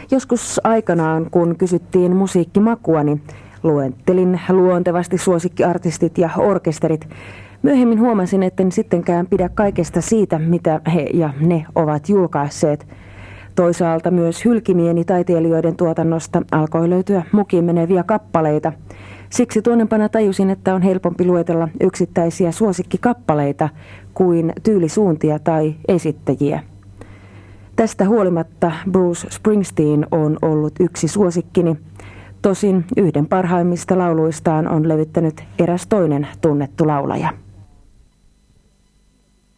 Joskus aikanaan, kun kysyttiin musiikkimakuani, luettelin luontevasti suosikkiartistit ja orkesterit. Myöhemmin huomasin, etten sittenkään pidä kaikesta siitä, mitä he ja ne ovat julkaisseet. Toisaalta myös hylkimieni taiteilijoiden tuotannosta alkoi löytyä mukiin meneviä kappaleita. Siksi tuonnempana tajusin, että on helpompi luetella yksittäisiä suosikkikappaleita kuin tyylisuuntia tai esittäjiä. Tästä huolimatta Bruce Springsteen on ollut yksi suosikkini. Tosin yhden parhaimmista lauluistaan on levittänyt eräs toinen tunnettu laulaja.